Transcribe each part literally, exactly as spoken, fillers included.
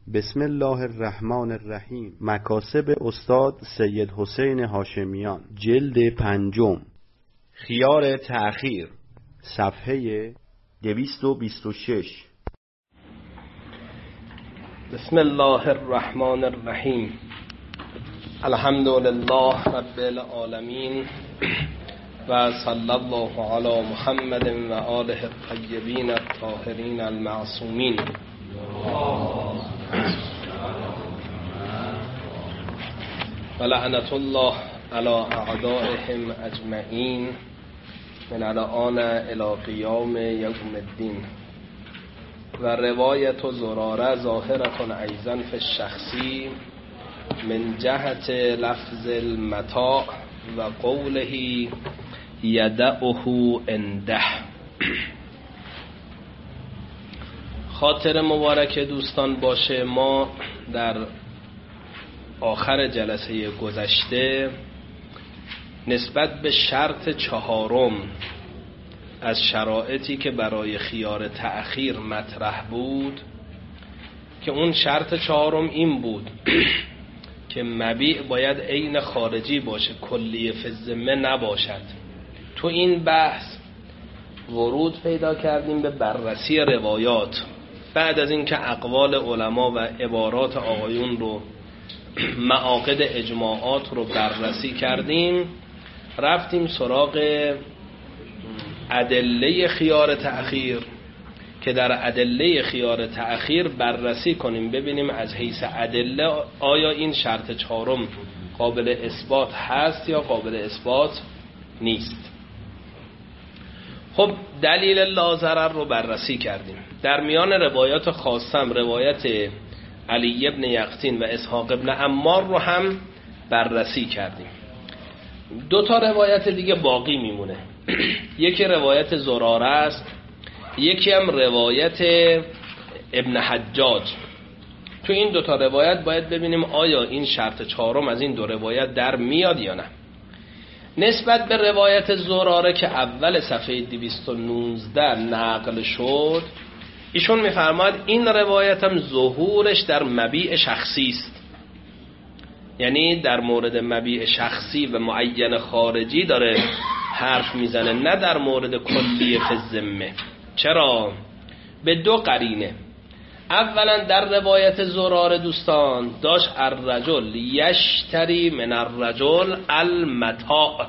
بسم الله الرحمن الرحیم. مکاسب استاد سید حسین هاشمیان، جلد پنجم، خیار تأخیر، صفحه دویست و بیست و شش. بسم الله الرحمن الرحیم. الحمد لله رب العالمین و صلی الله علی محمد و آله الطیبین الطاهرین المعصومین. و لعنت الله علی اعدائهم اجمعین من الان الی قیام یوم الدین. و روایت زراره ظاهرة ایضا فی الشخصی من جهت لفظ المتاع و قوله یدعه عنده. خاطر مبارک دوستان باشه، ما در آخر جلسه گذشته نسبت به شرط چهارم از شرایطی که برای خیار تأخیر مطرح بود، که اون شرط چهارم این بود که مبیع باید عین خارجی باشه، کلیه فی الذمه نباشد. تو این بحث ورود پیدا کردیم به بررسی روایات. بعد از اینکه اقوال علما و عبارات آقایون رو، معاقد اجماعات رو بررسی کردیم، رفتیم سراغ ادله خیار تأخیر که در ادله خیار تأخیر بررسی کنیم، ببینیم از حیث ادله آیا این شرط چهارم قابل اثبات هست یا قابل اثبات نیست. خب دلیل لا ضرر رو بررسی کردیم. در میان روایات خاصم روایت علی ابن یقطین و اسحاق ابن عمار رو هم بررسی کردیم. دو تا روایت دیگه باقی میمونه. یکی روایت زراره است، یکی هم روایت ابن حجاج. تو این دو تا روایت باید ببینیم آیا این شرط چهارم از این دو روایت در میاد یا نه. نسبت به روایت زراره که اول صفحه دویست و نوزده نقل شد، ایشون میفرماید این روایت هم ظهورش در مبیع شخصی است، یعنی در مورد مبیع شخصی و معین خارجی داره حرف میزنه، نه در مورد کلیه فی الذمه. چرا؟ به دو قرینه. اولا در روایت زراره دوستان داشت الرجل یشتری من الرجل المتاع.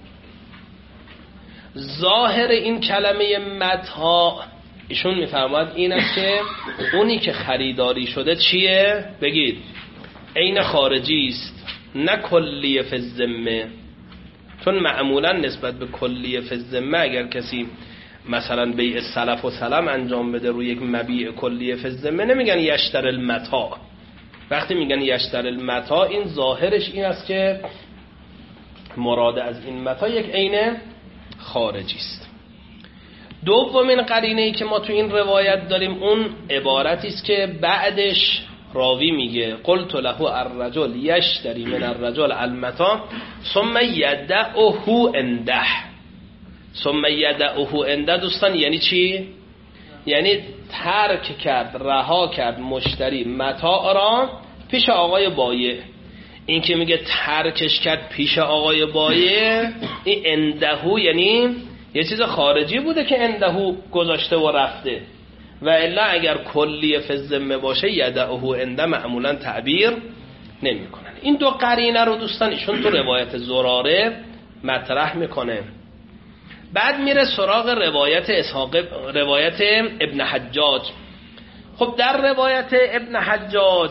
ظاهر این کلمه متاع ایشون میفرماید این است که اونی که خریداری شده چیه؟ بگید عین خارجی است، نه کلیه فی الذمه. چون معمولا نسبت به کلیه فی الذمه اگر کسی مثلا بیع سلف و سلم انجام بده روی یک مبیع کلیه فی الذمه نمیگن یشتر المتاع. وقتی میگن یشتر المتاع این ظاهرش این است که مراد از این متاع یک عین خارجی است. دومین قرینه ای که ما تو این روایت داریم اون عبارتی است که بعدش راوی میگه قلت له الرجل یشتری من الرجل المتاع ثم یدعه عنده. ثم یدعه عنده دوستان یعنی چی؟ یعنی ترک کرد، رها کرد مشتری متاع را پیش آقای بایع. این که میگه ترکش کرد پیش آقای بایع، این عنده یعنی یه چیز خارجی بوده که عنده گذاشته و رفته، و الا اگر کلیه فی الذمه باشه یدعه عنده معمولا تعبیر نمی کنن. این دو قرینه رو دوستان ایشون تو روایت زراره مطرح میکنه. بعد میره سراغ روایت اسحاق، روایت ابن حجاج. خب در روایت ابن حجاج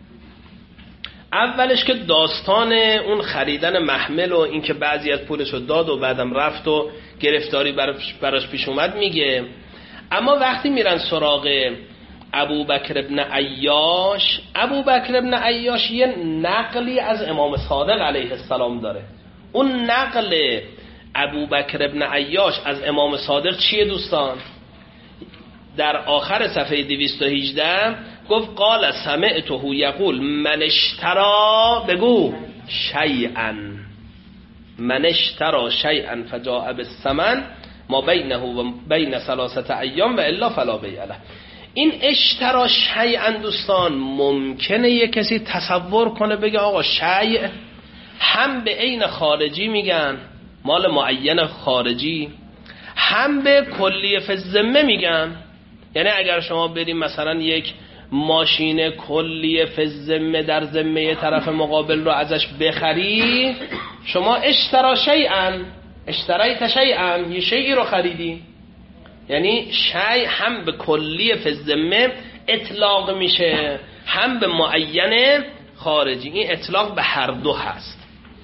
اولش که داستان اون خریدن محمل و اینکه بعضی از پولش رو داد و بعدم رفت و گرفتاری براش پیش اومد میگه. اما وقتی میرن سراغ ابو بکر ابن عیاش، ابو بکر ابن عیاش یه نقلی از امام صادق علیه السلام داره. اون نقل ابو بکر ابن عیاش از امام صادق چیه دوستان؟ در آخر صفحه دویست و هجده گفت قال سمعته یقول من اشترا، بگو شیئا، من اشترا شیئا فجاء بالثمن ما بینه و بین ثلاثه ایام و الا فلا بیع له. این اشترا شیئا دوستان ممکنه یک کسی تصور کنه بگه آقا شیء هم به عین خارجی میگن مال معین خارجی، هم به کلیه فی الذمه میگن. یعنی اگر شما بریم مثلا یک ماشین کلیه فی الذمه در ذمه طرف مقابل رو ازش بخری، شما اشترا شیئا، اشتریت شیئا، یه شیئی رو خریدی. یعنی شیء هم به کلیه فی الذمه اطلاق میشه، هم به معین خارجی. این اطلاق به هر دو هست.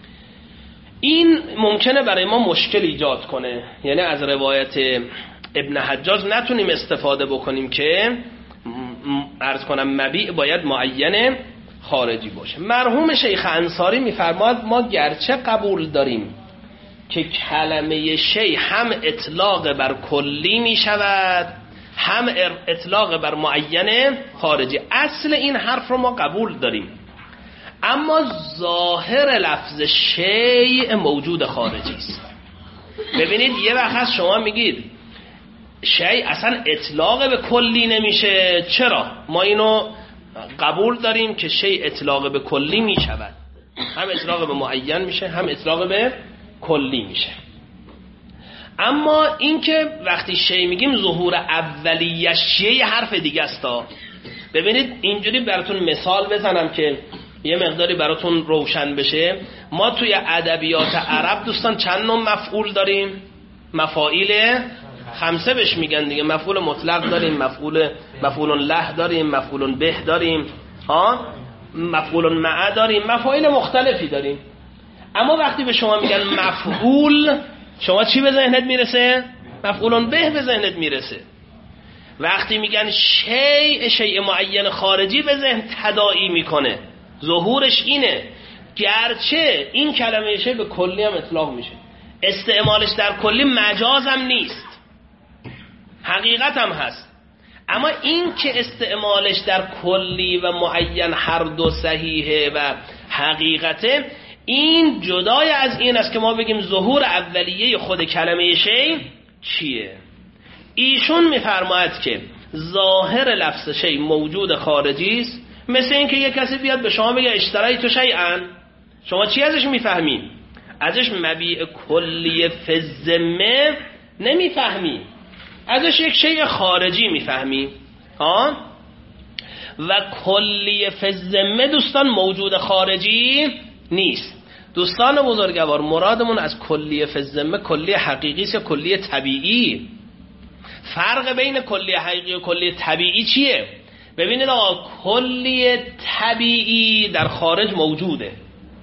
این ممکنه برای ما مشکل ایجاد کنه، یعنی از روایت ابن حجاج نتونیم استفاده بکنیم که عرض کنم مبیع باید معین خارجی باشه. مرحوم شیخ انصاری میفرماد ما گرچه قبول داریم که کلمه شیء هم اطلاق بر کلی میشود، هم اطلاق بر معین خارجی، اصل این حرف رو ما قبول داریم، اما ظاهر لفظ شیء موجود خارجی است. ببینید یه وقت هست شما میگید شیء اصلا اطلاق به کلی نمیشه. چرا؟ ما اینو قبول داریم که شیء اطلاق به کلی میشود، هم اطلاق به معین میشه، هم اطلاق به کلی میشه. اما این که وقتی شیء میگیم ظهور اولیش چیه یه حرف دیگه است. ببینید اینجوری براتون مثال بزنم که یه مقداری براتون روشن بشه. ما توی ادبیات عرب دوستان چند نوع مفعول داریم؟ مفاعیل خمسه بهش میگن دیگه. مفعول مطلق داریم، مفعول مفعول له داریم، مفعول به داریم، ها مفعول مع داریم، مفاعیل مختلفی داریم. اما وقتی به شما میگن مفعول، شما چی به ذهنت میرسه؟ مفعول به به ذهنت میرسه. وقتی میگن شیء شیء معین خارجی به ذهن تداعی میکنه. ظهورش اینه، گرچه این کلمه شیء به کلی هم اطلاق میشه، استعمالش در کلی مجاز هم نیست، حقیقت هم هست، اما این که استعمالش در کلی و معین هر دو صحیحه و حقیقته، این جدای از این است که ما بگیم ظهور اولیه خود کلمه شیء چیه. ایشون میفرماید که ظاهر لفظ شیء موجود خارجی است. مثل این که یک کسی بیاد به شما بگه اشتریت شیئا، شما چی ازش میفهمین؟ ازش مبیع کلی فی الذمه نمیفهمی، ازش یک شیء خارجی میفهمی. ها و کلی فی الذمه دوستان موجود خارجی نیست. دوستان بزرگوار، مرادمون از کلی فی الذمه کلی حقیقی است یا کلی طبیعی؟ فرق بین کلی حقیقی و کلی طبیعی چیه؟ ببینید آقا، کلی طبیعی در خارج موجوده.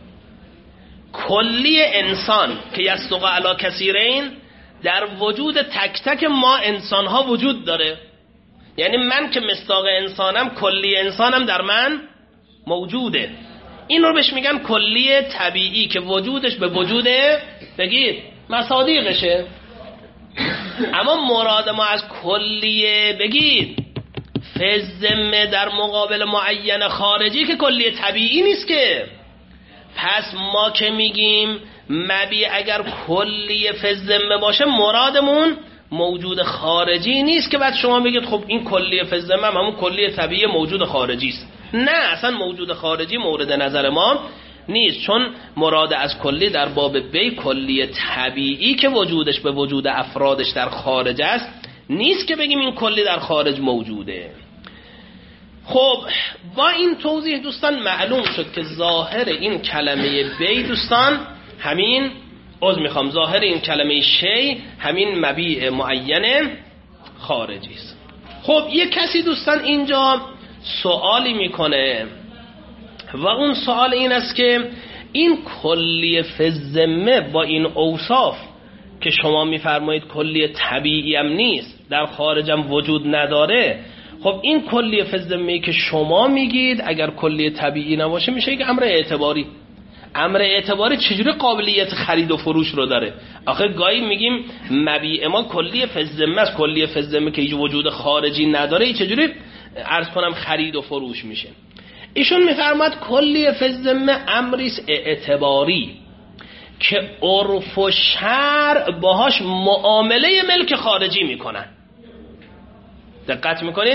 کلی انسان که یصدق علی کثیرین در وجود تک تک ما انسان ها وجود داره. یعنی من که مصداق انسانم، کلی انسانم در من موجوده. این رو بهش میگن کلی طبیعی که وجودش به وجود بگید مصادیقشه. اما مراد ما از کلیه بگید فی الذمه در مقابل معین خارجی که کلیه طبیعی نیست که. پس ما که میگیم مبیع اگر کلیه فی الذمه باشه، مرادمون موجود خارجی نیست که بعد شما بگید خب این کلیه فی الذمه همون کلیه طبیعی موجود خارجی است. نه، اصلا موجود خارجی مورد نظر ما نیست، چون مراد از کلی در باب بی کلی طبیعی که وجودش به وجود افرادش در خارج است نیست که بگیم این کلی در خارج موجوده. خب با این توضیح دوستان معلوم شد که ظاهر این کلمه بی دوستان همین عذر میخوام ظاهر این کلمه شی همین مبیع معین خارجی است. خب یک کسی دوستان اینجا سوالی میکنه و اون سوال این است که این کلی فی الذمه با این اوصاف که شما میفرمایید کلی طبیعی هم نیست، در خارج هم وجود نداره، خب این کلی فی الذمه که شما میگید اگر کلی طبیعی نباشه میشه یک امر اعتباری. امر اعتباری چجوری قابلیت خرید و فروش رو داره؟ آخه گاهی میگیم مبیع ما کلی فی الذمه است، کلی فی الذمه که هیچ وجود خارجی نداره، این چجوری عرض کنم خرید و فروش میشه؟ ایشون میفرماد کلی فی الذمه امری اعتباری که عرف و شرع باهاش معامله ملک خارجی میکنن. دقت میکنید؟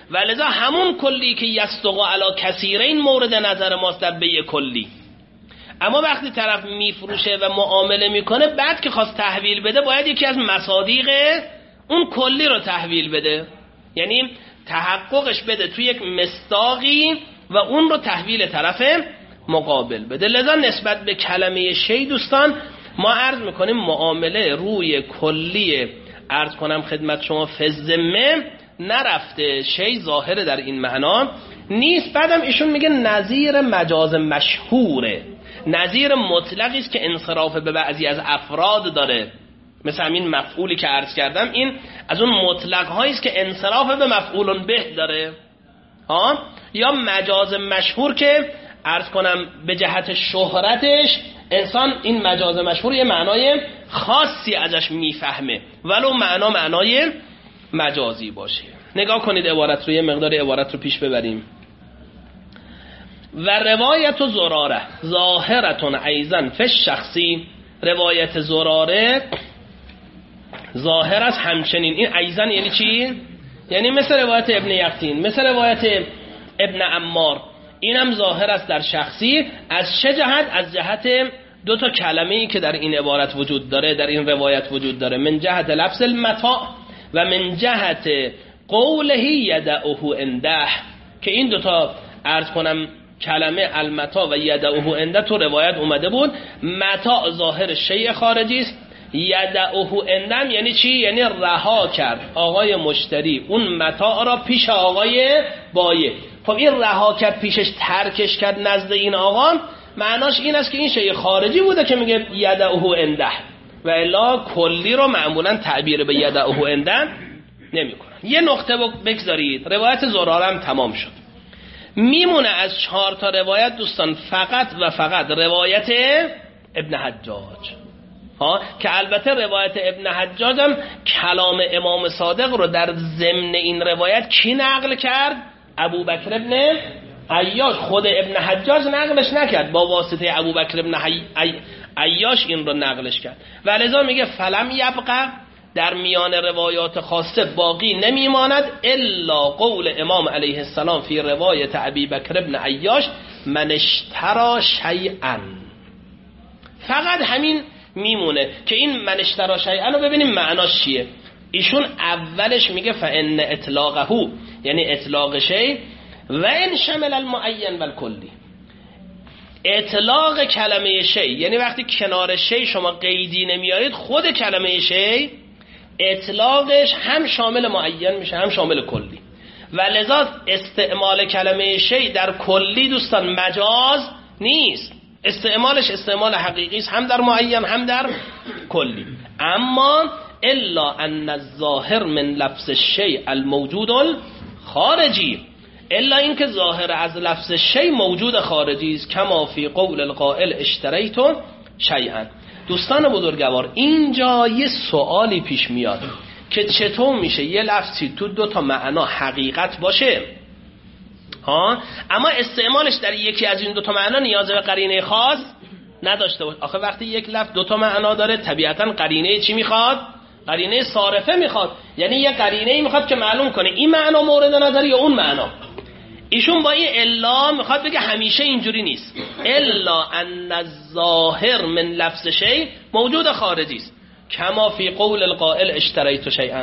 و لذا همون کلی که یصدق علی کثیرین مورد نظر ماست در بیع کلی. اما وقتی طرف میفروشه و معامله میکنه، بعد که خواست تحویل بده باید یکی از مصادیق اون کلی رو تحویل بده، یعنی تحققش بده توی یک مصداقی و اون رو تحویل طرف مقابل بده. لذا نسبت به کلمه شی دوستان ما عرض میکنیم معامله روی کلی عرض کنم خدمت شما فزمه نرفته، شی ظاهره در این معنا نیست. بعدم ایشون میگه نظیر مجاز مشهوره، نظیر مطلقی است که انصراف به بعضی از افراد داره، مثل همین مفعولی که عرض کردم، این از اون مطلق هایی است که انصراف به مفعول به داره ها. یا مجاز مشهور که عرض کنم به جهت شهرتش انسان این مجاز مشهور یه معنای خاصی ازش میفهمه ولو معنا معنای مجازی باشه. نگاه کنید عبارت رو، یه مقدار عبارت رو پیش ببریم. و روایت زراره ظاهرتون ایضا فی الشخصی، روایت زراره ظاهر است همچنین. این ایضا یعنی چی؟ یعنی مثل روایت ابن یقطین، مثل روایت ابن عمار، اینم ظاهر است در شخصی. از چه جهت؟ از جهت دو تا کلمه‌ای که در این عبارت وجود داره، در این روایت وجود داره، من جهت لفظ المتاع و من جهت قوله یدعه عنده، که این دو تا عرض کنم کلمه المتاع و یدعه عنده تو روایت اومده بود. متاع ظاهر شیء خارجی است، یدعه عنده یعنی چی؟ یعنی رها کرد آقای مشتری اون متاع را پیش آقای بایع. خب این رها کرد پیشش، ترکش کرد نزد این آقا، معناش این است که این شیء خارجی بوده که میگه یدعه عنده، و الا کلی رو معمولا تعبیر به یدعه عنده نمیکنن. یه نقطه بگذارید، روایت زراره هم تمام شد. میمونه از چهار تا روایت دوستان فقط و فقط روایت ابن حجاج ها، که البته روایت ابن حجاج هم کلام امام صادق رو در ضمن این روایت کی نقل کرد؟ ابوبکر ابن عیاش. خود ابن حجاج نقلش نکرد، با واسطه ابوبکر ابن عیاش این رو نقلش کرد. و لذا میگه فلم یبقى، در میان روایات خاصه باقی نمیماند الا قول امام علیه السلام فی روایت ابی بکر ابن عیاش من اشترى شیئا. فقط همین میمونه که این من اشترى شیئا رو ببینیم معناش چیه. ایشون اولش میگه فان اطلاقه، یعنی اطلاق شی، و ان شمل المعین و الکلی. اطلاق کلمه شی یعنی وقتی کنار شی شما قیدی نمیارید، خود کلمه شی اطلاقش هم شامل معین میشه هم شامل کلی، و لذا استعمال کلمه شی در کلی دوستان مجاز نیست، استعمالش استعمال حقیقی است، هم در معین هم در کلی. اما الا ان الظاهر من لفظ الشیء الموجود الخارجی، الا اینکه ظاهر از لفظ شی موجود خارجی است، کما فی قول القائل اشتریت شیئا. دوستان بزرگوار، اینجا یه سوالی پیش میاد که چطور میشه یه لفظی تو دو تا معنا حقیقت باشه ها، اما استعمالش در یکی از این دو تا معنا نیاز به قرینه خاص نداشته باشه. آخه وقتی یک لفظ دو تا معنا داره طبیعتا قرینه چی میخواد؟ قرینه صارفه میخواد، یعنی یه قرینه میخواد که معلوم کنه این معنا مورد نظر یا اون معنا. ایشون با این الا میخواد بگه همیشه اینجوری نیست، الا ان الظاهر من لفظ شی موجود خارجی است، کما فی قول القائل اشتریت شیئا.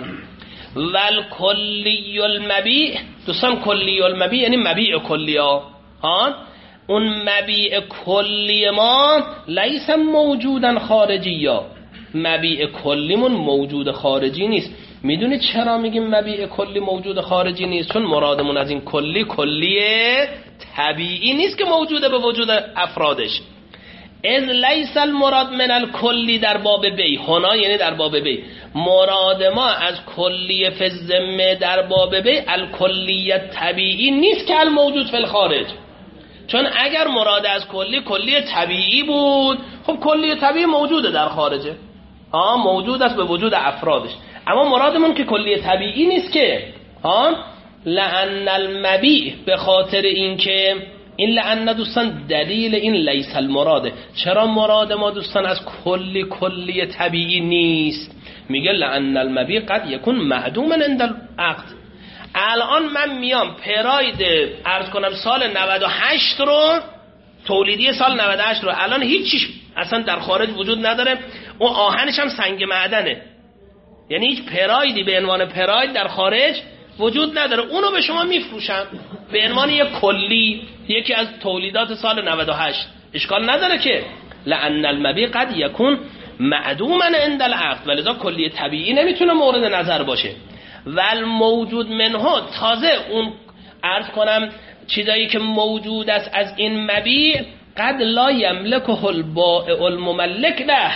والکلی المبیع، دوستان کلی المبیع یعنی مبیع کلی ها ها، اون مبیع کلی ما لیس موجودا خارجی، یا مبیع کلیمون موجود خارجی نیست. میدونید چرا میگیم مبیع کلی موجود خارجی نیست؟ چون مرادمون از این کلی کلی طبیعی نیست که موجوده به وجود افرادش. از لیس المراد من الکلی در باب بی، هنا یعنی در باب بی، مراد ما از کلی فی الذمه در باب بی الکلیت طبیعی نیست که الموجود فی الخارج. چون اگر مراد از کلی کلی طبیعی بود، خب کلی طبیعی موجوده در خارجه ها، موجود است به وجود افرادش. اما مرادمون که کلی طبیعی نیست که ها. لأن المبیع، به خاطر این که این لأن دوستان دلیل این لیس المراده. چرا مراد ما دوستان از کلی کلی طبیعی نیست؟ میگه لأن المبیع قد یکون معدوما عند العقد، الان من میام پراید عرض کنم سال نود و هشت رو، تولیدی سال نود و هشت رو، الان هیچیش اصلا در خارج وجود نداره، اون آهنش هم سنگ معدنه، یعنی هیچ پرایدی به عنوان پراید در خارج وجود نداره، اونو به شما میفروشم به عنوان یک کلی، یکی از تولیدات سال نود و هشت. اشکال نداره که لأن المبیع قد یکون معدوما عند العقد، ولذا کلی طبیعی نمیتونه مورد نظر باشه. ول موجود منه، تازه اون عرض کنم چیزایی که موجود است از این مبیع، قد لا یملکه البائع المملک له،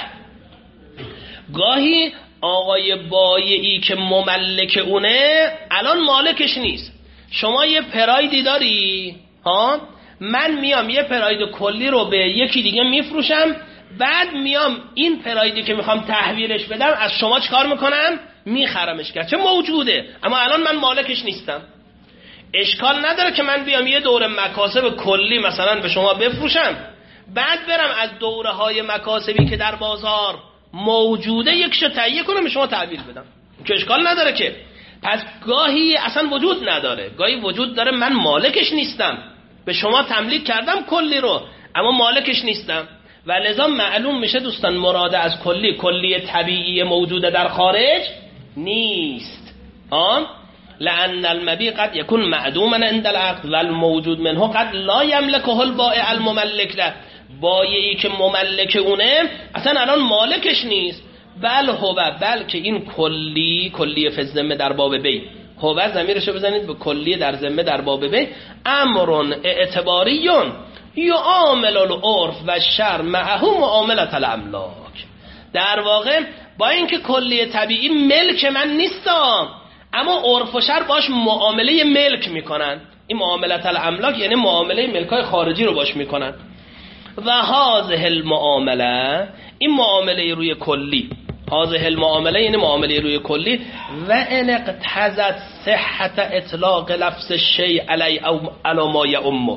گاهی آقای بایعی که مملک اونه الان مالکش نیست. شما یه پرایدی داری ها، من میام یه پراید کلی رو به یکی دیگه میفروشم، بعد میام این پرایدی که میخوام تحویلش بدم از شما چکار میکنم؟ میخرمش، گرچه موجوده اما الان من مالکش نیستم. اشکال نداره که من بیام یه دوره مکاسب کلی مثلا به شما بفروشم، بعد برم از دوره های مکاسبی که در بازار موجوده یکشو تهیه کنم به شما تحویل بدم، که اشکال نداره که. پس گاهی اصلا وجود نداره، گاهی وجود داره من مالکش نیستم، به شما تملیک کردم کلی رو اما مالکش نیستم، و لذا معلوم میشه دوستان مراد از کلی کلی طبیعی موجوده در خارج نیست. آن لأن المبیع قد یکون معدوما عند العقد و الموجود منه قد لا یملکه البائع المملک له، بایعی که مملک اونه اصلا الان مالکش نیست. بل هو، بلکه این کلی، کلی فی الذمه در باب بی، هو ضمیرشو بزنید به کلی در ذمه در باب بی، امر اعتباریون یعامل العرف و الشرع معه معامله الاملاک. در واقع با اینکه کلی طبیعی ملک من نیستم اما عرف و شرع باش معامله ملک میکنن، این معامله الاملاک یعنی معامله ملکای خارجی رو باش میکنن. و هذه المعامله، این معامله روی کلی، هذه المعامله یعنی معامله روی کلی، و ان اقتضت صحت اطلاق لفظ الشیء علی او علی ما یعمه،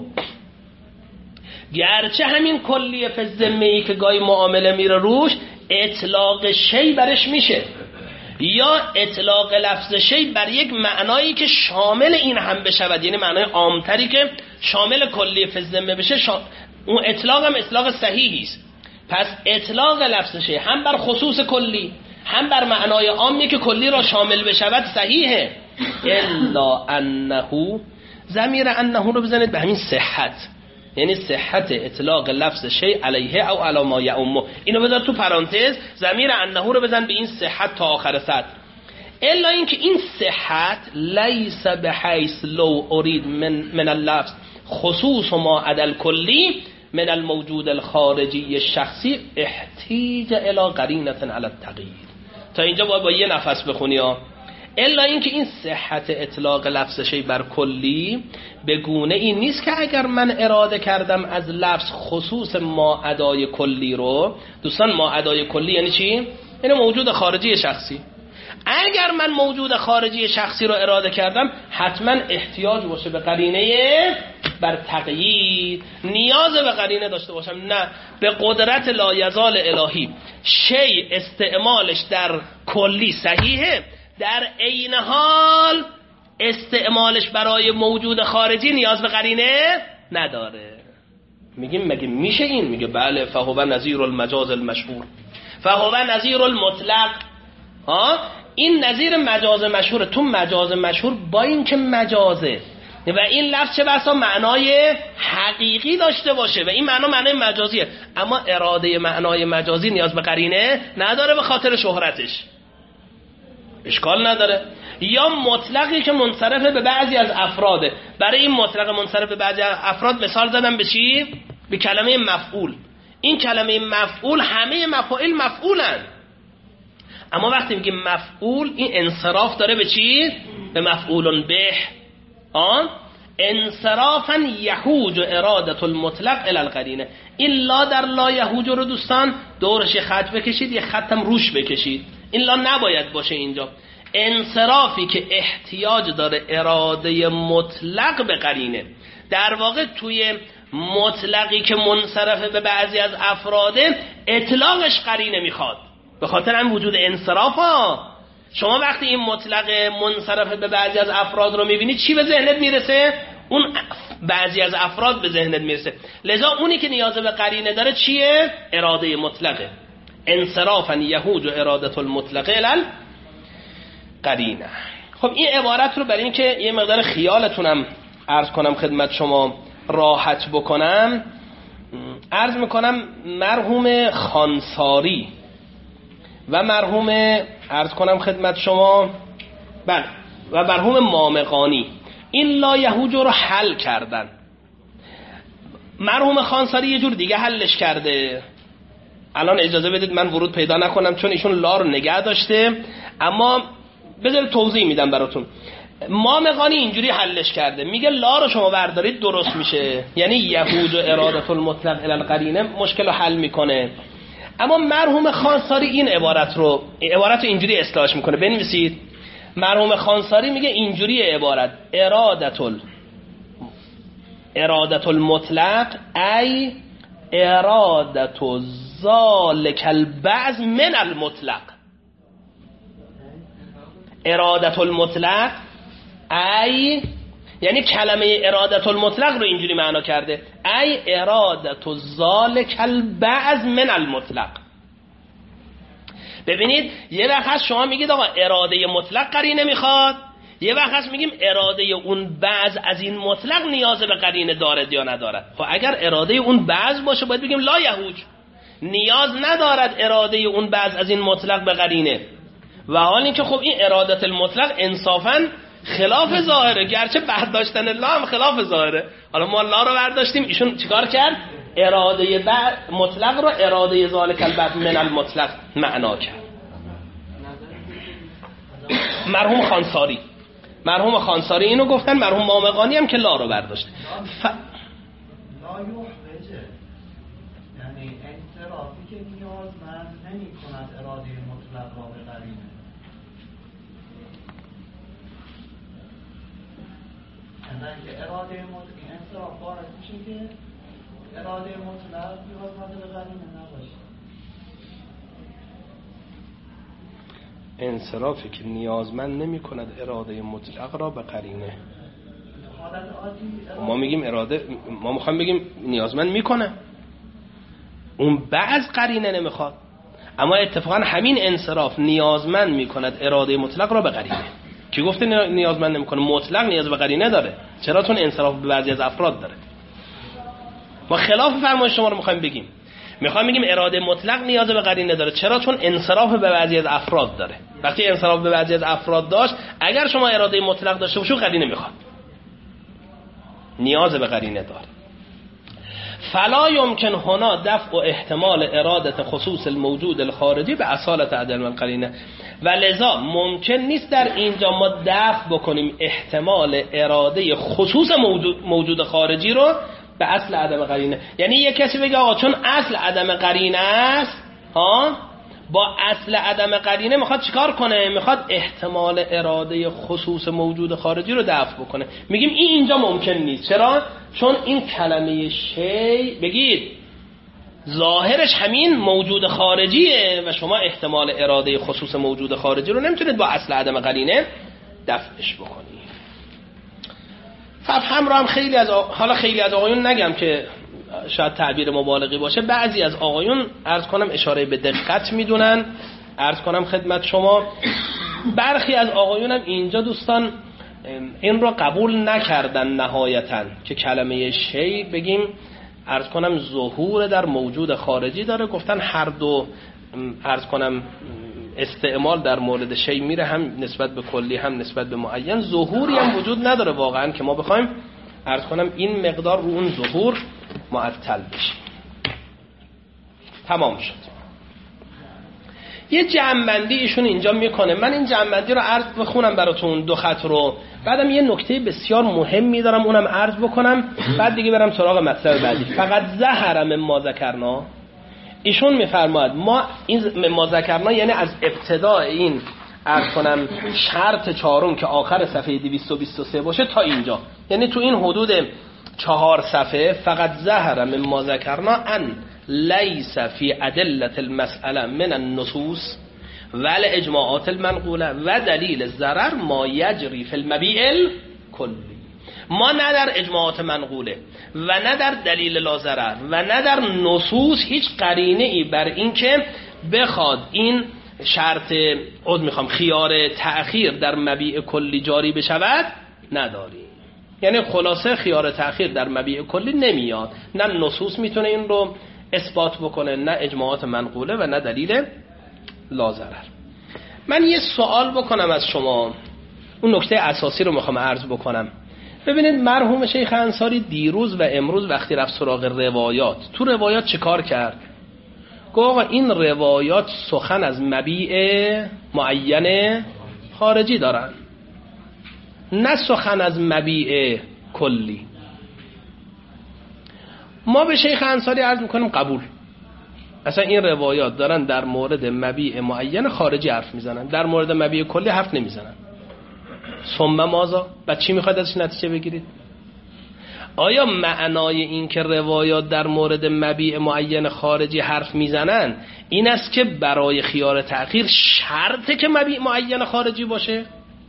گرچه همین کلیه فی الذمه ای که گاهی معامله میره روش اطلاق شی برش میشه، یا اطلاق لفظ شی بر یک معنایی که شامل این هم بشود، یعنی معنای عامتری که شامل کلیه فی الذمه بشه، شا... اون اطلاق هم اطلاق صحیحی است. پس اطلاق لفظ شی هم بر خصوص کلی هم بر معنای عامی که کلی را شامل بشود صحیحه، الا انه، ضمیر انه رو بزنید به همین صحت، یعنی صحت اطلاق لفظ شی علیه او علی ما یعمه، اینو بذار تو پرانتز، ضمیر انه رو بزن به این صحت تا آخر سطر. الا اینکه این صحت لیس بحیث لو ارید من من اللفظ خصوص ما عدل کلی من الموجود الخارجی شخصی احتیج الى قرینه علی التغییر. تا اینجا باید با یه نفس بخونی ها. الا اینکه این صحت اطلاق لفظ شی بر کلی به گونه این نیست که اگر من اراده کردم از لفظ خصوص ما ادای کلی رو، دوستان ما ادای کلی یعنی چی؟ یعنی موجود خارجی شخصی. اگر من موجود خارجی شخصی رو اراده کردم حتما احتیاج باشه به قرینه بر تقیید، نیاز به قرینه داشته باشم، نه به قدرت لایزال الهی. شی استعمالش در کلی صحیحه، در عین حال استعمالش برای موجود خارجی نیاز به قرینه نداره. میگیم مگه میشه این؟ میگه بله، فهو نظیر المجاز المشهور، فهو نظیر المطلق. ها این نظیر مجاز مشهوره. تو مجاز مشهور با این که مجازه و این لفظ چه بسا معنای حقیقی داشته باشه و این معنا معنای مجازیه، اما اراده معنای مجازی نیاز به قرینه نداره به خاطر شهرتش، اشکال نداره. یا مطلقی که منصرف به بعضی از افراده، برای این مطلق منصرف به بعضی از افراد مثال زدم به چی؟ به کلمه مفعول. این کلمه مفعول همه مفاعیل مفعولن، اما وقتی میگیم مفعول این انصراف داره به چی؟ به مفعول به. آن انصرافا یحوج ارادت المطلق الی القرینه. این لا در لا یحوج رو دوستان دورش خط بکشید، یه خطم روش بکشید، این لا نباید باشه اینجا. انصرافی که احتیاج داره اراده مطلق به قرینه، در واقع توی مطلقی که منصرف به بعضی از افراده اطلاقش قرینه میخواد، به خاطر هم وجود انصراف ها. شما وقتی این مطلق منصرف به بعضی از افراد رو میبینی چی به ذهنت میرسه؟ اون بعضی از افراد به ذهنت میرسه. لذا اونی که نیاز به قرینه داره چیه؟ اراده مطلقه. انصرافا یهوج و ارادت المطلقه الال قرینه. خب این عبارت رو برای این که یه مقدار خیالتونم عرض کنم خدمت شما راحت بکنم، عرض میکنم مرحوم خانساری و مرحوم عرض کنم خدمت شما بله و مرحوم مامقانی این لا یهوج رو حل کردن. مرحوم خانساری یه جور دیگه حلش کرده. الان اجازه بدید من ورود پیدا نکنم چون ایشون لا رو نگه داشته، اما بذارید توضیح میدم براتون. مامقانی اینجوری حلش کرده، میگه لا رو شما بردارید درست میشه، یعنی یهود و ارادت المطلق الی القرینه مشکل رو حل میکنه. اما مرحوم خانساری این عبارت رو عبارت رو اینجوری اصلاحش میکنه، بنویسید. مرحوم خانساری میگه اینجوری عبارت ارادت ال ارادت المطلق ای ارادت ذالک البعض من المطلق. ارادت المطلق ای یعنی کلمه ارادت المطلق رو اینجوری معنا کرده، ای ارادت ذالک البعض من المطلق. ببینید یه وقت هست شما میگید آقا اراده مطلق قرینه میخواد، یه وقت هست میگیم اراده اون بعض از این مطلق نیاز به قرینه دارد یا ندارد. خب اگر اراده اون بعض باشه باید بگیم لا یهوج، نیاز ندارد اراده اون بعض از این مطلق به قرینه. و حال این که خب این ارادت المطلق انصافاً خلاف ظاهره، گرچه برداشتن لا هم خلاف ظاهره. حالا ما لا رو برداشتیم، ایشون چیکار کرد؟ اراده بعد مطلق رو اراده ذالک البعض من المطلق معنا کرد. مرحوم خانساری مرحوم خانساری اینو گفتن، مرحوم مامقانی هم که لا رو برداشت. ف... لا یحرجه یعنی انصرافی که نیازمند نمی کند اراده مطلق را به قرینه. یعنی که اراده مطلق انصراف وارد میشه که اراده مطلق نیازمند به قرینه نباشه. انصرافی که نیازمند نمی کند اراده مطلق را به قرینه. ما میگیم اراده، ما میخوایم بگیم نیازمند میکنه، اون بعض قرینه نمیخواد. اما اتفاقا همین انصراف نیازمند میکند اراده مطلق را به قرینه. کی گفته نیازمند نمیکنه؟ مطلق نیاز به قرینه داره. چرا؟ چون انصراف به بعضی از افراد داره. ما خلاف فرمایش شما رو میخوایم بگیم، میخوایم بگیم اراده مطلق نیاز به قرینه داره. چرا؟ چون انصراف به بعضی از افراد داره. وقتی انصراف به بعضی از افراد داشت، اگر شما اراده مطلق داشته باشید قرینه میخواد، نیاز به قرینه داره. فلا یمکن هنا دفع و احتمال ارادت خصوص الموجود الخارجی به اصالت عدم القرینه. و لذا ممکن نیست در اینجا ما دفع بکنیم احتمال اراده خصوص موجود, موجود خارجی رو به اصل عدم قرینه. یعنی یک کسی بگه آقا چون اصل عدم قرینه است، ها با اصل عدم قرینه میخواد چیکار کنه؟ میخواد احتمال اراده خصوص موجود خارجی رو دفع بکنه. میگیم این اینجا ممکن نیست. چرا؟ چون این کلمه شی بگید ظاهرش همین موجود خارجیه و شما احتمال اراده خصوص موجود خارجی رو نمیتونید با اصل عدم قرینه دفعش بکنید. فهم رو هم خیلی از آ... حالا خیلی از آقایون نگم که شاید تعبیر مبالغی باشه، بعضی از آقایون عرض کنم اشاره به دقت میدونن. عرض کنم خدمت شما برخی از آقایون هم اینجا دوستان این رو قبول نکردن نهایتاً که کلمه شی بگیم عرض کنم ظهور در موجود خارجی داره. گفتن هر دو عرض کنم استعمال در مورد شی میره، هم نسبت به کلی هم نسبت به معین. ظهوری هم وجود نداره واقعا که ما بخوایم عرض کنم این مقدار رو اون ظهور معطل بشیم. تمام شد. یه جمع‌بندی ایشون اینجا میکنه، من این جمع‌بندی رو عرض بخونم براتون دو خط رو، بعدم یه نکته بسیار مهمی دارم اونم عرض بکنم، بعد دیگه برم سراغ مطلب بعدی. فقط ظهر مما ذکرنا، ایشون میفرماید ما این مما ذکرنا یعنی از ابتداء این عرض کنم شرط چهارم که آخر صفحه دویست و بیست و سه باشه تا اینجا، یعنی تو این حدود چهار صفحه فقط ظهر مما ذکرنا ان لیس فی ادلة المسئله من النصوص ول اجماعات المنقوله و دلیل ضرر ما یجری فی المبیع الکلی. ما نه در اجماعات منقوله و نه در دلیل لا ضرر و نه در نصوص هیچ قرینه ای بر این که بخواد این شرط عد میخوام خیار تأخیر در مبیع کلی جاری بشود نداریم. یعنی خلاصه خیار تأخیر در مبیع کلی نمیاد، نه نصوص میتونه این رو اثبات بکنه، نه اجماعات منقوله و نه دلیل لا ضرر. من یه سوال بکنم از شما، اون نکته اساسی رو میخوام عرض بکنم. ببینید مرحوم شیخ انصاری دیروز و امروز وقتی رفت سراغ روایات، تو روایات چه کار کرد؟ گفت آقا این روایات سخن از مبیع معین خارجی دارن، نه سخن از مبیع کلی. ما به شیخ انصاری عرض میکنیم قبول، اصلا این روایات دارن در مورد مبیع معین خارجی حرف میزنن، در مورد مبیع کلی حرف نمیزنن. ثم ماذا؟ بعد چی میخواید ازش نتیجه بگیرید؟ آیا معنای این که روایات در مورد مبیع معین خارجی حرف میزنن این است که برای خیار تأخیر شرطه که مبیع معین خارجی باشه؟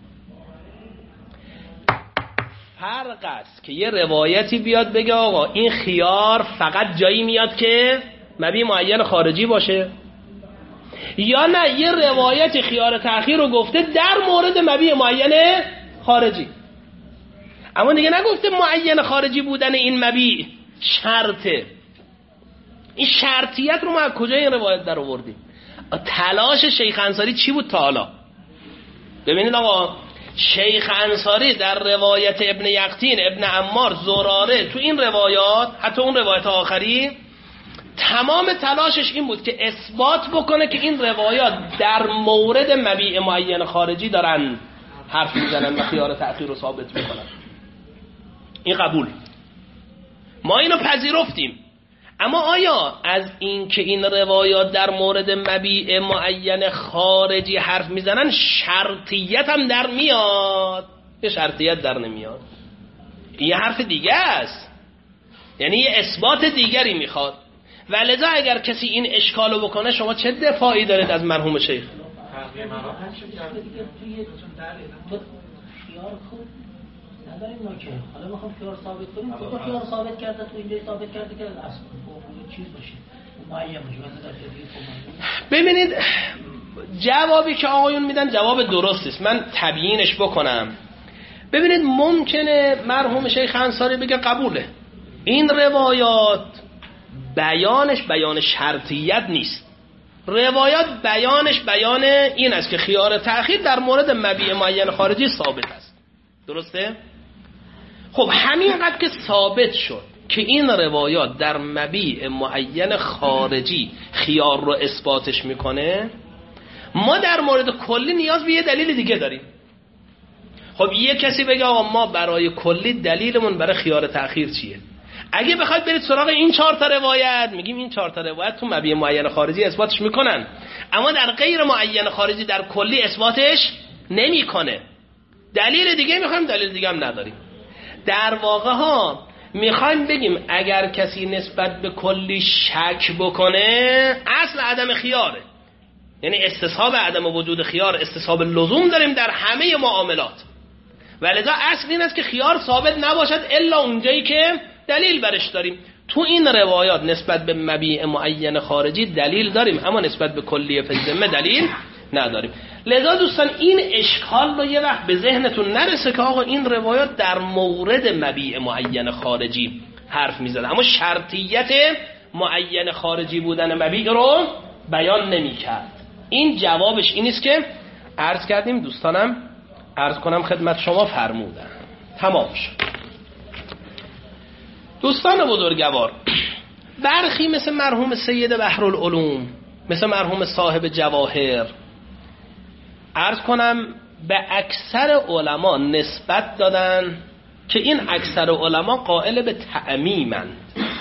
فرق است که یه روایتی بیاد بگه آقا این خیار فقط جایی میاد که مبیع معین خارجی باشه، یا نه یه روایت خیار تأخیر رو گفته در مورد مبیع معین خارجی، اما دیگه نگفته معین خارجی بودن این مبیع شرطه. این شرطیت رو ما از کجای این روایت در آوردیم؟ تلاش شیخ انصاری چی بود تا حالا؟ ببینید آقا، شیخ انصاری در روایت ابن یقطین، ابن عمار، زراره، تو این روایات حتی اون روایت آخری تمام تلاشش این بود که اثبات بکنه که این روایات در مورد مبیع معین خارجی دارن حرف میزنن و خیار تأخیر رو ثابت میکنن. این قبول، ما اینو پذیرفتیم. اما آیا از این که این روایات در مورد مبیع معین خارجی حرف میزنن شرطیت هم در میاد؟ یه شرطیت در نمیاد، یه حرف دیگه است، یعنی یه اثبات دیگری میخواد. و لذا اگر کسی این اشکالو بکنه شما چه دفاعی دارید از مرحوم شیخ؟ نداریم ما که حالا میخوام خیار ثابت کنیم، تو خیار ثابت کرده، تو اینجا ثابت کرده که اصل یه چیز باشه معین باشه. ببینید جوابی که آقایون میدن جواب درست است، من تبیینش بکنم. ببینید ممکنه مرحوم شیخ انصاری بگه قبوله، این روایات بیانش بیان شرطیت نیست، روایات بیانش بیان این است که خیار تأخیر در مورد مبیع معین خارجی ثابت است. درسته؟ خب همینقدر که ثابت شد که این روایات در مبیع معین خارجی خیار رو اثباتش میکنه، ما در مورد کلی نیاز به یه دلیل دیگه داریم. خب یه کسی بگه آقا ما برای کلی دلیلمون برای خیار تأخیر چیه؟ اگه بخواید برید سراغ این چهار تا روایت، میگیم این چهار تا روایت تو مبیع معین خارجی اثباتش میکنن، اما در غیر معین خارجی در کلی اثباتش نمیکنه. دلیل دیگه میخوایم، دلیل دیگه هم نداریم. در واقع ها میخوایم بگیم اگر کسی نسبت به کلی شک بکنه اصل عدم خیاره، یعنی استصحاب عدم وجود خیار، استصحاب لزوم داریم در همه معاملات، ولذا اصل این است که خیار ثابت نباشد الا اونجایی که دلیل برش داریم. تو این روایات نسبت به مبیع معین خارجی دلیل داریم، اما نسبت به کلیه فی الذمه دلیل نداریم. لذا دوستان این اشکال رو یه وقت به ذهنتون نرسه که آقا این روایات در مورد مبیع معین خارجی حرف میزنه اما شرطیت معین خارجی بودن مبیع رو بیان نمیکرد. این جوابش این است که عرض کردیم، دوستانم عرض کنم خدمت شما فرمودن. تمام شد. دوستان بزرگوار، برخی مثل مرحوم سید بحرالعلوم، مثل مرحوم صاحب جواهر، عرض کنم به اکثر علما نسبت دادن که این اکثر علما قائل به تعمیمند.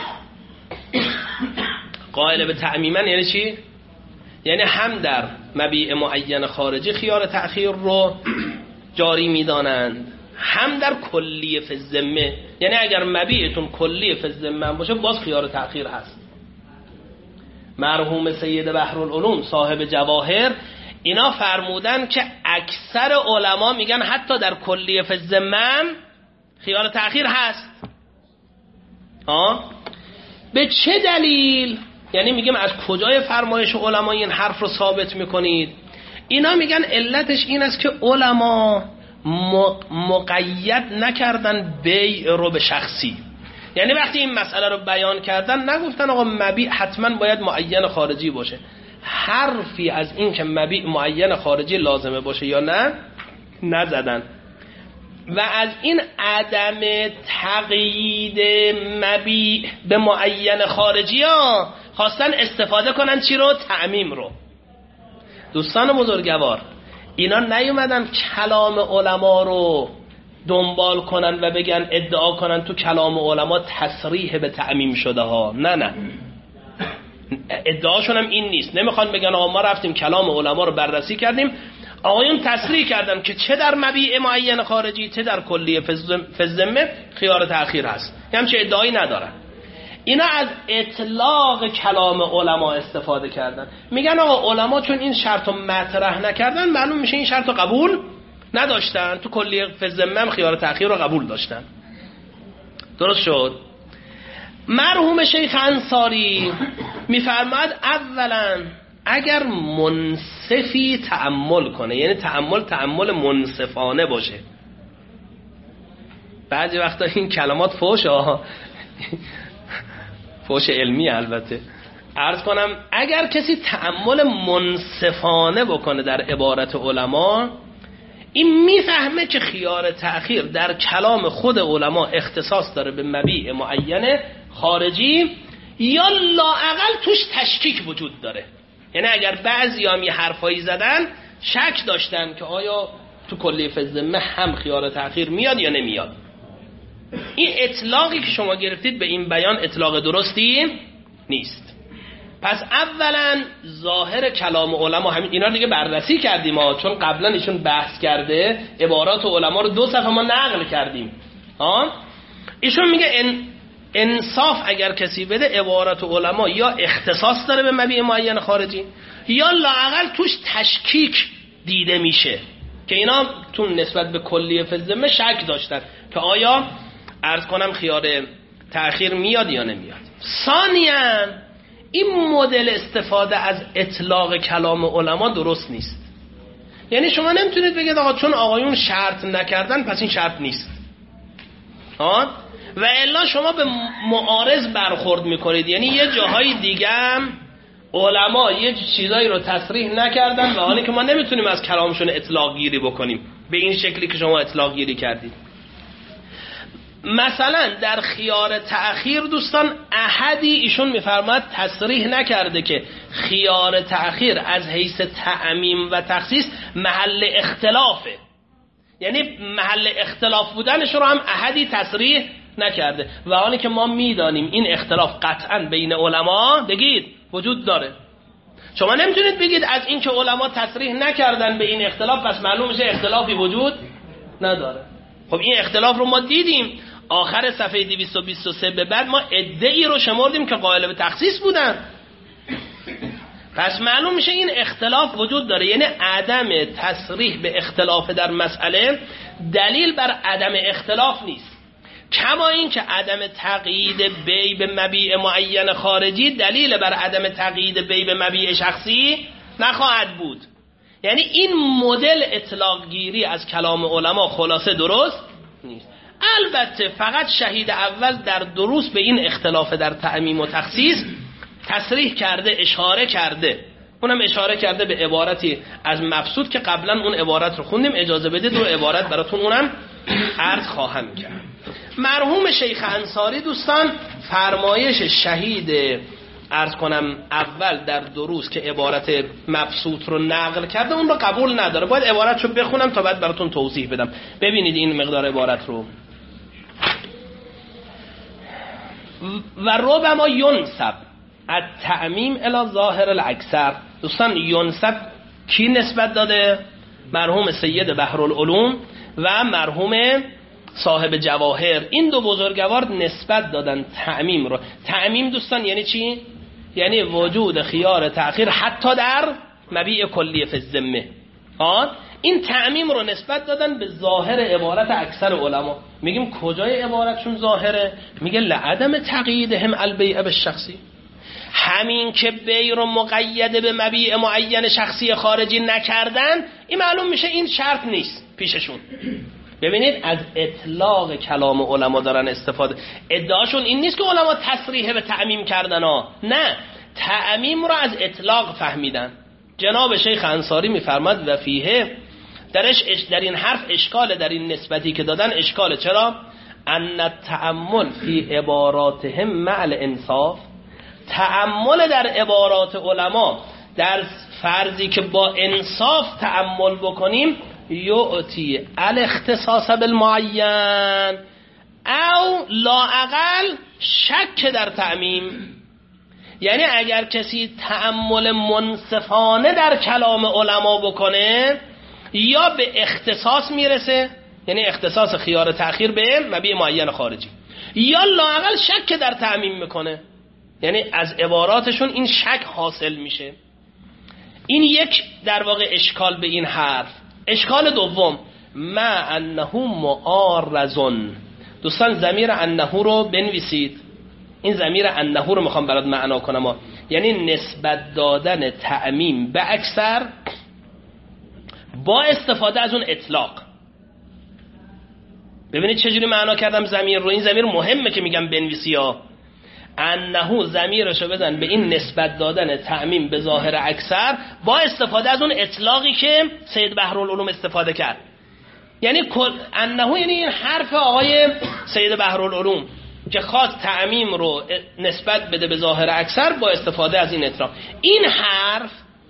قائل به تعمیمند یعنی چی؟ یعنی هم در مبیع معین خارجی خیار تأخیر رو جاری میدانند، هم در کلیه فی الذمه، یعنی اگر مبیعتون کلیه فی الذمه باشه باز خیار تأخیر هست. مرحوم سید بحرالعلوم صاحب جواهر اینا فرمودن که اکثر علما میگن حتی در کلیه فی الذمه خیار تأخیر هست. آه؟ به چه دلیل؟ یعنی میگیم از کجای فرمایش علما این حرف رو ثابت میکنید؟ اینا میگن علتش این است که علما مقید نکردن بیع رو به شخصی. یعنی وقتی این مسئله رو بیان کردن نگفتن آقا مبیع حتما باید معین خارجی باشه. حرفی از این که مبیع معین خارجی لازمه باشه یا نه نزدن. و از این عدم تقیید مبیع به معین خارجی ها خواستن استفاده کنن چی رو؟ تعمیم رو. دوستان بزرگوار، اینا نیومدن کلام علما رو دنبال کنن و بگن ادعا کنن تو کلام علما تصریح به تعمیم شده ها. نه نه، ادعاشون هم این نیست. نمیخوان بگن آقا ما رفتیم کلام علما رو بررسی کردیم، آقایون تصریح کردن که چه در مبیع معین خارجی چه در کلیه فی الذمه خیار تأخیر هست. همچه ادعایی ندارن. اینا از اطلاق کلام علما استفاده کردن. میگن آقا علما چون این شرط رو مطرح نکردن معلوم میشه این شرط رو قبول نداشتن، تو کلیه فی الذمه خیار تأخیر رو قبول داشتن. درست شد؟ مرحوم شیخ انصاری میفرماد اولا اگر منصفی تأمل کنه، یعنی تأمل تأمل منصفانه باشه. بعضی وقتا این کلمات فوش ها فوش علمی البته. عرض کنم اگر کسی تأمل منصفانه بکنه در عبارت علما، این میفهمه که خیار تأخیر در کلام خود علما اختصاص داره به مبیع معین خارجی، یا لااقل توش تشکیک وجود داره. یعنی اگر بعضی هم یه حرفایی زدن شک داشتن که آیا تو کلیه فی الذمه هم خیار تأخیر میاد یا نمیاد. این اطلاقی که شما گرفتید به این بیان اطلاق درستی نیست. پس اولا ظاهر کلام علما همین. اینا دیگه بررسی کردیم ها، چون قبلا ایشون بحث کرده عبارات علما رو دو صفحه ما نقل کردیم ها. ایشون میگه ان انصاف اگر کسی بده عبارات علما یا اختصاص داره به مبیع معین خارجی یا لااقل توش تشکیک دیده میشه که اینا تو نسبت به کلیه فی الذمه شک داشتن که آیا عرض کنم خیار تأخیر میاد یا نمیاد. ثانیاً این مدل استفاده از اطلاق کلام علما درست نیست. یعنی شما نمیتونید بگید آقا چون آقایون شرط نکردن پس این شرط نیست ها، و الا شما به معارض برخورد میکنید. یعنی یه جاهای دیگه هم علما یه چیزایی رو تصریح نکردن و حالی که ما نمیتونیم از کلامشون اطلاق گیری بکنیم به این شکلی که شما اطلاق گیری کردید. مثلا در خیار تأخیر دوستان احدی ایشون میفرماد تصریح نکرده که خیار تأخیر از حیث تعمیم و تخصیص محل اختلافه. یعنی محل اختلاف بودنش رو هم احدی تصریح نکرده و حالی که ما میدانیم این اختلاف قطعا بین علما بگید وجود داره. شما نمیتونید بگید از این که علما تصریح نکردن به این اختلاف پس معلوم میشه اختلافی وجود نداره. خب این اختلاف رو ما دیدیم آخر صفحه دویست و بیست و سه به بعد ما عده‌ای رو شمردیم که قائل به تخصیص بودن. پس معلوم میشه این اختلاف وجود داره. یعنی عدم تصریح به اختلاف در مسئله دلیل بر عدم اختلاف نیست، کما این که عدم تقیید بی به مبیع معین خارجی دلیل بر عدم تقیید بی به مبیع شخصی نخواهد بود. یعنی این مدل اطلاق گیری از کلام علما خلاصه درست نیست. البته فقط شهید اول در دروس به این اختلاف در تعمیم و تخصیص تصریح کرده، اشاره کرده. اونم اشاره کرده به عبارتی از مبسوط که قبلا اون عبارت رو خوندیم. اجازه بدید رو عبارت براتون اونم عرض خواهم کرد. مرحوم شیخ انصاری دوستان فرمایش شهید عرض کنم اول در دروس که عبارت مبسوط رو نقل کرده اون رو قبول نداره. باید عبارت رو بخونم تا بعد براتون توضیح بدم. ببینید این مقدار عبارت رو. و ربما ینسب التعمیم الی ظاهر الاکثر. دوستان ینسب کی نسبت داده؟ مرحوم سید بحرالعلوم و مرحوم صاحب جواهر. این دو بزرگوار نسبت دادن تعمیم رو. تعمیم دوستان یعنی چی؟ یعنی وجود خیار تأخیر حتی در مبیع کلیه فی الذمه. آن این تعمیم رو نسبت دادن به ظاهر عبارت اکثر علما. میگیم کجای عبارتشون ظاهره؟ میگه لعدم تقییدهم البیع بالشخصی، همین که بیع رو مقید به مبیع معین شخصی خارجی نکردن، این معلوم میشه این شرط نیست پیششون. ببینید از اطلاق کلام علما دارن استفاده. ادعاشون این نیست که علما تصریح به تعمیم کردن ها، نه، تعمیم رو از اطلاق فهمیدن. جناب شیخ انصاری میفرماد و فیه، درش در این حرف اشکال، در این نسبتی که دادن اشکال. چرا؟ ان التأمل فی عباراتهم مع الانصاف، تأمل در عبارات علما در فرضی که با انصاف تأمل بکنیم، یعطی الاختصاص بالمعین او لااقل شک در تعمیم. یعنی اگر کسی تأمل منصفانه در کلام علما بکنه یا به اختصاص میرسه، یعنی اختصاص خیار تأخیر به مبیع معین خارجی، یا لااقل شک در تعمیم میکنه، یعنی از عباراتشون این شک حاصل میشه. این یک در واقع اشکال به این حرف. اشکال دوم، ما انه معارضون. دوستان ضمیر انه رو بنویسید، این ضمیر انه رو میخوام برات معنا کنم، یعنی نسبت دادن تعمیم به اکثر با استفاده از اون اطلاق. ببینید چجوری معنا کردم ضمیر رو. این ضمیر مهمه که میگم بنویسی ها. انه ضمیرشو بزن به این نسبت دادن تعمیم به ظاهر اکثر با استفاده از اون اطلاقی که سید بحرالعلوم استفاده کرد. یعنی انه یعنی این حرف آقای سید بحرالعلوم که خواست تعمیم رو نسبت بده به ظاهر اکثر با استفاده از این اطلاق. این حرف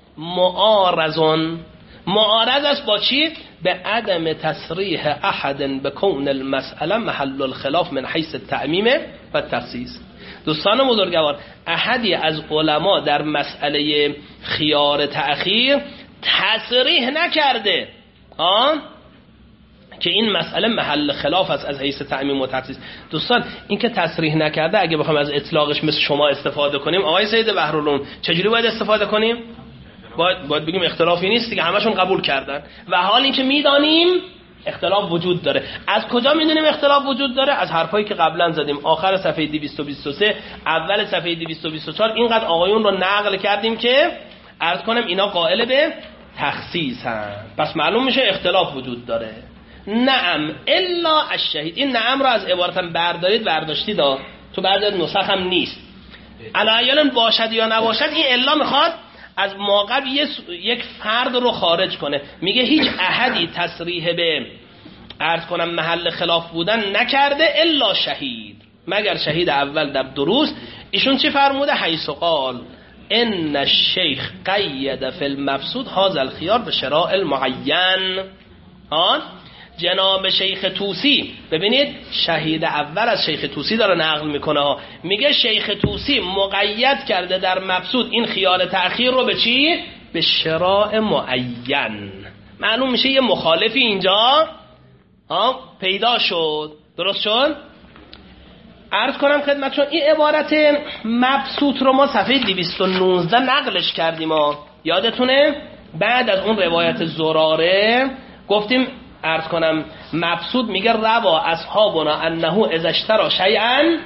معارضون، معارض است با چی؟ به عدم تصریح احد به کون المسئله محل الخلاف من حیث التعمیم و التخصیص. دوستان بزرگوار، احدی از علما در مسئله خیار تأخیر تصریح نکرده آن که این مسئله محل خلاف است از حیث تعمیم و تخصیص. دوستان این که تصریح نکرده، اگه بخوام از اطلاقش مثل شما استفاده کنیم، آقای سید بحرالعلوم چجوری باید استفاده کنیم؟ باید, باید بگیم اختلافی نیست دیگه، همشون قبول کردن و حال این که میدانیم اختلاف وجود داره. از کجا میدونیم اختلاف وجود داره؟ از حرفایی که قبلا زدیم. آخر صفحه دویست و بیست و سه، اول صفحه دویست و بیست و چهار اینقدر آقایون رو نقل کردیم که عرض کنم اینا قائل به تخصیص هستند. پس معلوم میشه اختلاف وجود داره. نعم الا الشهید. این نعم رو از عبارتم بردارید، برداشتید ها، تو بعضی نسخ هم نیست. علایالن باشد یا نباشد، این الا میخواد از موقع یک فرد رو خارج کنه. میگه هیچ احدی تصریح به عرض کنم محل خلاف بودن نکرده الا شهید، مگر شهید اول در دروس. ایشون چی فرموده؟ حیث قال ان الشیخ قید فی المبسوط هذا الخيار به شراء المعین. آن جناب شیخ طوسی، ببینید شهید اول از شیخ طوسی داره نقل میکنه ها، میگه شیخ طوسی مقید کرده در مبسوط این خیار تأخیر رو به چی؟ به شراء معین. معلوم میشه یه مخالفی اینجا ها پیدا شد. درست شد؟ عرض کنم خدمتتون این عبارت مبسوط رو ما صفحه دویست و نوزده نقلش کردیم ها. یادتونه؟ بعد از اون روایت زراره گفتیم عرض کنم مبسوط میگه روا اصحابنا انه اذا اشترى شیئا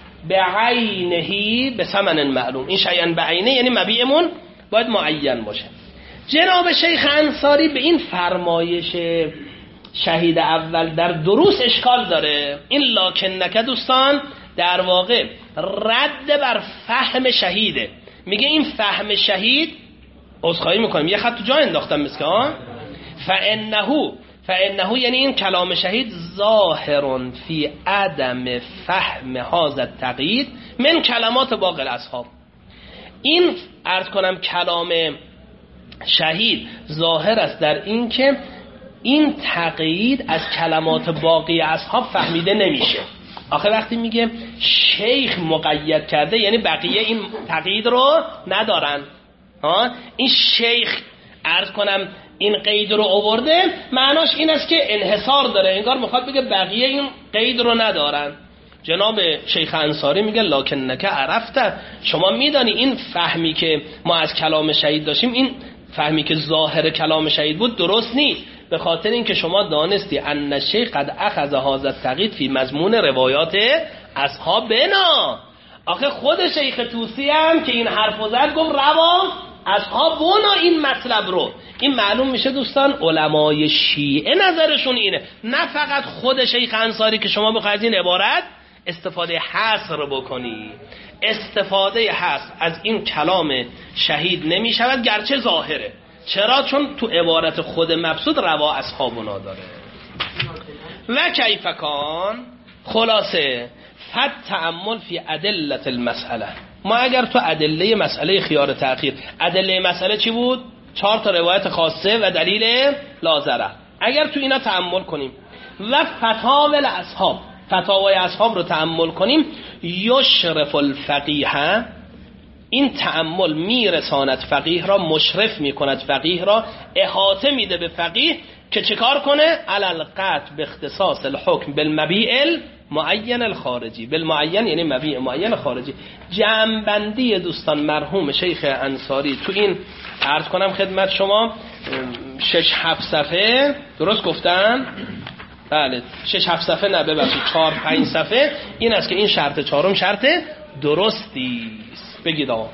بعینه بثمن معلوم. این شیئا بعینه یعنی مبیعمون باید معین باشه. جناب شیخ انصاری به این فرمایش شهید اول در دروس اشکال داره. این لکنک دوستان در واقع رد بر فهم شهیده. میگه این فهم شهید، عذرخواهی میکنیم یه خط تو جا انداختم مسکه ها، فانه فانه یعنی این کلام شهید ظاهر فی عدم فهم هذا التقیید من کلمات باقی الاصحاب. این عرض کنم کلام شهید ظاهر است در این که این تقیید از کلمات باقی اصحاب فهمیده نمیشه. آخه وقتی میگه شیخ مقید کرده یعنی بقیه این تقیید رو ندارن. ها این شیخ عرض کنم این قید رو آورده، معناش این است که انحصار داره، انگار میخواد بگه بقیه این قید رو ندارن. جناب شیخ انصاری میگه لکنک عرفته، شما میدانی این فهمی که ما از کلام شهید داشتیم این فهمی که ظاهر کلام شهید بود درست نیست، به خاطر اینکه شما دانستی ان الشیخ قد اخذ هذا التقید فی مضمون روایات اصحابنا. آخه خود شیخ طوسی هم که این حرفو زد گفت روا اصحابنا این مطلب رو. این معلوم میشه دوستان علمای شیعه نظرشون اینه، نه فقط خود شیخ انصاری که شما بخواید این عبارت استفاده حصر بکنی. استفاده حصر از این کلام شهید نمی شود گرچه ظاهره. چرا؟ چون تو عبارت خود مبسوط روا اصحابنا داره. و کیف کان، خلاصه فت تأمل فی ادله المسئله. ما اگر تو ادله مسئله خیار تأخیر، ادله مسئله چی بود؟ چهار تا روایت خاصه و دلیل لازره. اگر تو اینا تأمل کنیم و فتاوی اصحاب، فتاوای اصحاب رو تأمل کنیم، یشرف الفقیه، این تأمل میرساند فقیه را، مشرف میکند فقیه را، احاطه میده به فقیه که چکار کنه؟ علل قطع به اختصاص الحکم بالمبیع المعین الخارجی. بالمعین یعنی مبیع معین خارجی. جمع‌بندی دوستان مرحوم شیخ انصاری تو این عرض کنم خدمت شما شش هفت صفحه، درست گفتن؟ بله شش هفت صفحه، نه ببخشید چهار پنج صفحه، این است که این شرط چهارم شرط درستی است. بگید آقا.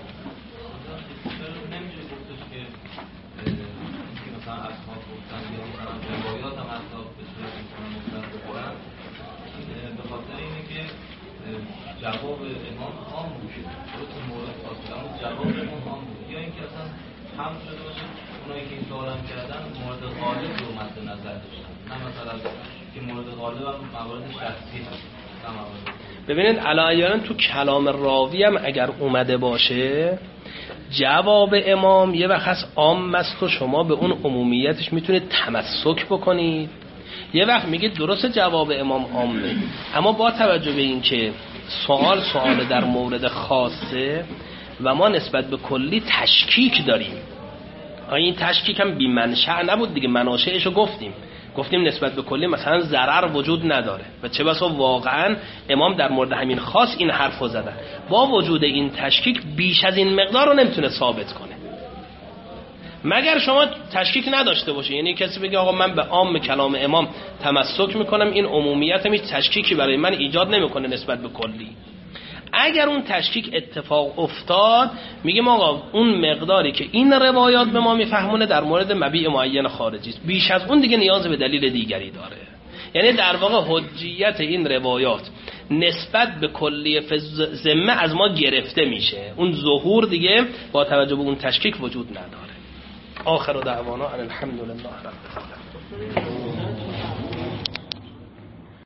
جواب امام عام بود، درست مورد فاصله اما جواب امام عام بود، یا اینکه اصلا هم شده باشه اونایی که این سوال هم کردن مورد غالب رو مد نظر داشتن، نه مثلا که مورد غالب هم موارد شخصی هست. ببینید علایان تو کلام راوی هم اگر اومده باشه جواب امام یه وقت هست عام است و شما به اون عمومیتش میتونید تمسک بکنید، یه وقت میگید درست جواب امام عامه، اما با توجه به این که سوال سوال در مورد خاصه و ما نسبت به کلی تشکیک داریم، این تشکیک هم بی منشأ نبود دیگه، مناشأشو گفتیم گفتیم نسبت به کلی مثلا ضرر وجود نداره و چه بسا واقعا امام در مورد همین خاص این حرفو زدن، با وجود این تشکیک بیش از این مقدار رو نمیتونه ثابت کنه مگر شما تشکیک نداشته باشه. یعنی کسی بگه آقا من به عام کلام امام تمسک میکنم، این عمومیت هیچ تشکیکی برای من ایجاد نمیکنه نسبت به کلی. اگر اون تشکیک اتفاق افتاد میگیم آقا اون مقداری که این روایات به ما میفهمونه در مورد مبیع معین خارجی است، بیش از اون دیگه نیاز به دلیل دیگری داره. یعنی در واقع حجیت این روایات نسبت به کلیه ذمه از ما گرفته میشه، اون ظهور دیگه با توجه به اون تشکیک وجود نداره. آخر دعوانا الحمدلله رب العالمین.